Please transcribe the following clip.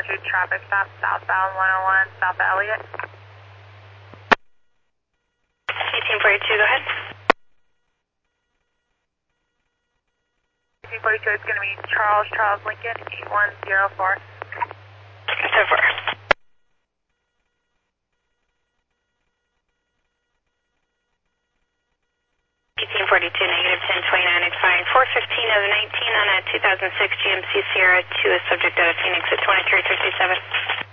pursuit traffic stop southbound 101 South Elliott. 1842, go ahead. 1842 is going to be Charles Lincoln 8104. So far. 1842, negative 1029, expiring 415 of the 19 on a 2006 GMC Sierra to a subject out of Phoenix at 2357.